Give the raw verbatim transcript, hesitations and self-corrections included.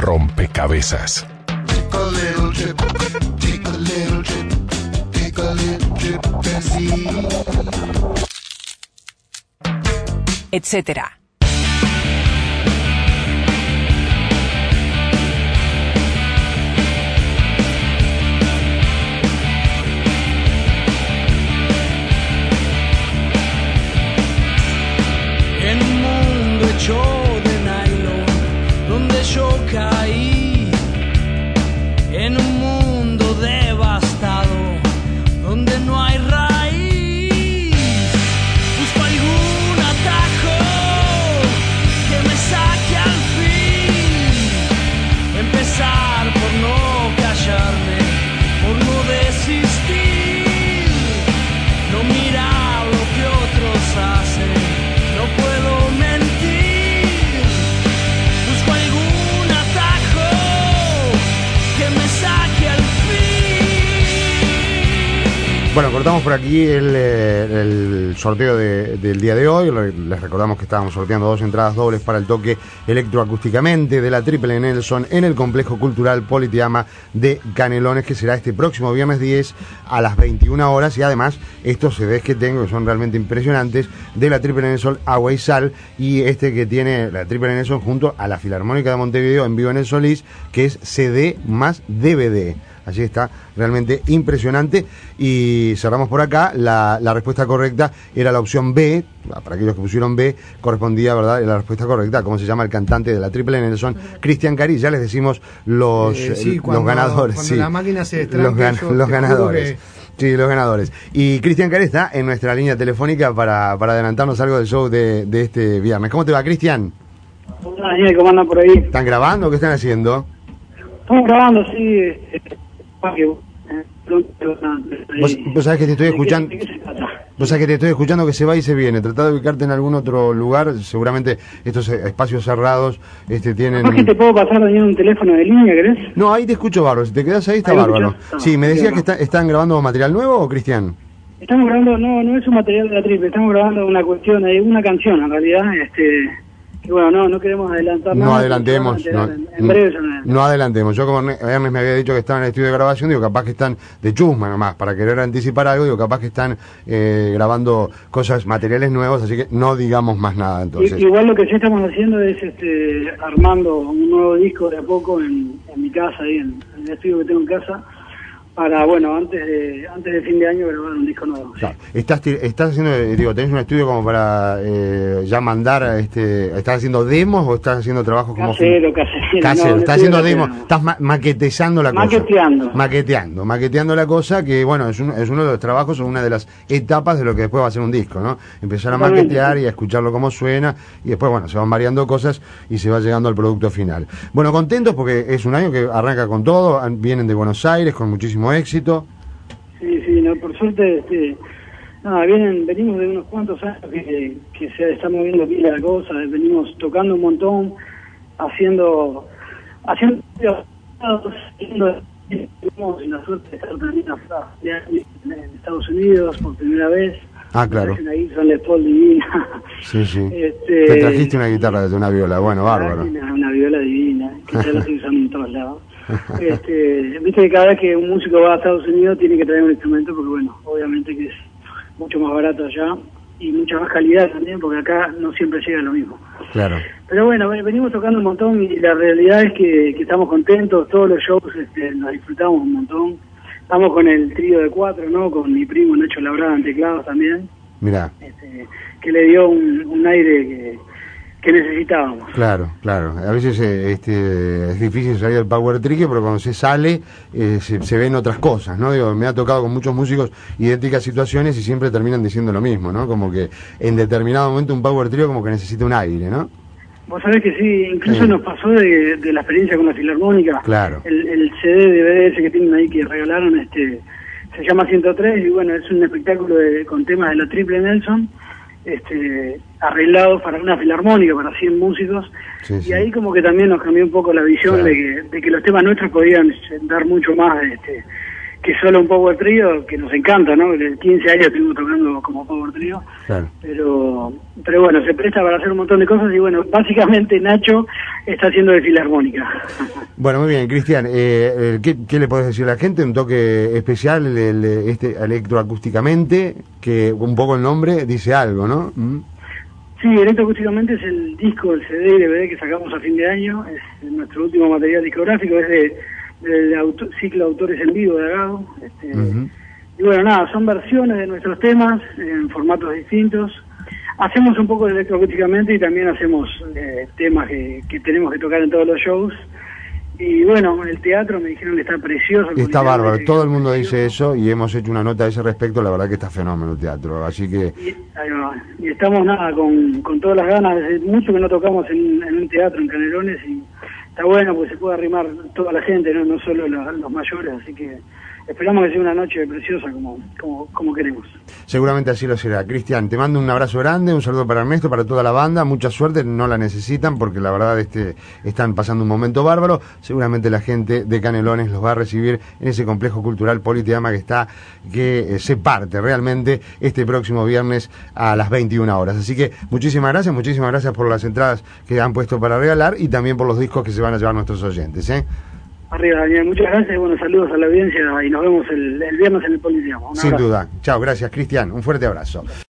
rompecabezas. Take a little trip, take a little trip, take a little trip and see. Etcétera. En un mundo hecho de nylon, donde yo caí, en un mundo devastado, donde no hay raíz, busco algún atajo que me saque al fin, empezar por no callarme, por no desistir, no mirar lo que otros hacen. No puedo mentir, busco algún atajo que me saque al fin. Bueno, cortamos por aquí el, el sorteo de, del día de hoy. Les recordamos que estábamos sorteando dos entradas dobles para el toque electroacústicamente de la Triple Nelson en el Complejo Cultural Politeama de Canelones, que será este próximo viernes diez a las veintiuna horas. Y además, estos C Ds que tengo, que son realmente impresionantes, de la Triple Nelson Agua y Sal, y este que tiene la Triple Nelson junto a la Filarmónica de Montevideo en vivo en el Solís, que es C D más D V D. Allí está, realmente impresionante. Y cerramos por acá. La, la respuesta correcta era la opción B. Para aquellos que pusieron B, correspondía, ¿verdad?, la respuesta correcta. ¿Cómo se llama el cantante de la Triple Nelson? Cristian Cari. Ya les decimos los, eh, sí, los cuando, ganadores. Cuando sí. la máquina se destranca, Los, gan los ganadores. Que... Sí, los ganadores. Y Cristian Cari está en nuestra línea telefónica para, para adelantarnos algo del show de, de este viernes. ¿Cómo te va, Cristian? Hola, Daniel, ¿cómo andan por ahí? ¿Están grabando o qué están haciendo? Estamos grabando, sí. Eh, ¿Vos, vos sabés que te estoy escuchando? Vos sabés que te estoy escuchando que se va y se viene. Tratá de ubicarte en algún otro lugar. Seguramente estos espacios cerrados este, tienen... ¿Por qué te puedo pasar, Daniel, un teléfono de línea, querés? No, ahí te escucho bárbaro. Si te quedás ahí está ¿Ahí bárbaro. No, sí, me decías que está, están grabando material nuevo, ¿o Cristian? Estamos grabando, no, no es un material de la Triple, estamos grabando una cuestión, una canción en realidad, este... Y bueno, no, no queremos adelantar nada. No adelantemos, no, en, en breve no, no adelantemos. Yo, como Ernest me había dicho que estaban en el estudio de grabación, digo, capaz que están de chusma nomás, para querer anticipar algo, digo, capaz que están eh, grabando cosas, materiales nuevos, así que no digamos más nada entonces. Y, igual lo que sí estamos haciendo es este, armando un nuevo disco de a poco en, en mi casa, ahí en, en el estudio que tengo en casa, para, bueno, antes de antes de fin de año grabar un disco nuevo. O sea, estás estás haciendo, digo, tenés un estudio como para eh, ya mandar, este, ¿estás haciendo demos o estás haciendo trabajos como... Casero, casero. Casero, no, estás haciendo casero. demos, estás ma maquetizando la maqueteando. cosa. Maqueteando. Maqueteando la cosa, que bueno, es, un, es uno de los trabajos, o una de las etapas de lo que después va a ser un disco, ¿no? Empezar a Totalmente. maquetear y a escucharlo como suena, y después, bueno, se van variando cosas y se va llegando al producto final. Bueno, contentos porque es un año que arranca con todo, vienen de Buenos Aires con muchísimo éxito. Sí, sí, no, por suerte, este, nada, vienen, venimos de unos cuantos años que, que se está moviendo pila la cosa, venimos tocando un montón, haciendo, haciendo, haciendo, tuvimos la suerte de estar también en Estados Unidos por primera vez. Ah, claro. Una guitarra Les Paul divina. Sí, sí. Este, Te trajiste una guitarra de una viola, bueno, bárbaro. Una, una viola divina, que ya la estoy usando en todos lados. Este, viste que cada vez que un músico va a Estados Unidos tiene que traer un instrumento porque bueno, obviamente que es mucho más barato allá y mucha más calidad también porque acá no siempre llega lo mismo. Claro. Pero bueno, venimos tocando un montón y la realidad es que, que estamos contentos, todos los shows este, los disfrutamos un montón. Estamos con el trío de cuatro, ¿no? Con mi primo Nacho Labrada en teclados también. Mirá. Este, que le dio un, un aire que... que necesitábamos. Claro, claro. A veces eh, este, es difícil salir del power trio, pero cuando se sale eh, se, se ven otras cosas, ¿no? Digo, me ha tocado con muchos músicos idénticas situaciones y siempre terminan diciendo lo mismo, ¿no? Como que en determinado momento un power trio como que necesita un aire, ¿no? Vos sabés que sí, incluso sí. Nos pasó de, de la experiencia con la Filarmónica. Claro. El, el C D, D V D ese que tienen ahí que regalaron, este, se llama ciento tres y bueno, es un espectáculo de, con temas de la Triple Nelson. Este, arreglados para una filarmónica, para cien músicos, sí, sí. Y ahí como que también nos cambió un poco la visión, claro, de, que, de que los temas nuestros podían dar mucho más este, que solo un power trio, que nos encanta, ¿no? De quince años estuvimos tocando como power trio, Claro. pero pero bueno, se presta para hacer un montón de cosas y bueno, básicamente Nacho está haciendo de filarmónica. Bueno, muy bien, Cristian, eh, eh, ¿qué, ¿qué le podés decir a la gente? Un toque especial, el, el- este electroacústicamente, que un poco el nombre dice algo, ¿no? ¿Mm? Sí, Electroacústicamente es el disco, el C D y D V D que sacamos a fin de año, es nuestro último material discográfico, es de, del auto- ciclo Autores en Vivo de Agado. Este, Ujú. Y bueno, nada, son versiones de nuestros temas en formatos distintos. Hacemos un poco de electroacústicamente y también hacemos eh, temas que, que tenemos que tocar en todos los shows. Y bueno, el teatro me dijeron que está precioso. el Está Politeama, bárbaro, que todo el está mundo precioso. dice eso y hemos hecho una nota a ese respecto, la verdad que está fenómeno el teatro, así que... Y, ahí va. Y estamos nada con, con todas las ganas, desde mucho que no tocamos en, en un teatro en Canelones y está bueno porque se puede arrimar toda la gente, no, no solo la- los mayores, así que esperamos que sea una noche preciosa como, como, como queremos. Seguramente así lo será. Cristian, te mando un abrazo grande, un saludo para Ernesto, para toda la banda, mucha suerte, no la necesitan porque la verdad este están pasando un momento bárbaro, seguramente la gente de Canelones los va a recibir en ese complejo cultural Politeama que está, que eh, se parte realmente este próximo viernes a las veintiuna horas. Así que muchísimas gracias, muchísimas gracias por las entradas que han puesto para regalar y también por los discos que se van a llevar nuestros oyentes, ¿eh? Arriba, Daniel, muchas gracias y bueno, saludos a la audiencia y nos vemos el, el viernes en el Politeama. Un Sin abrazo. duda. Chao, gracias Cristian, un fuerte abrazo.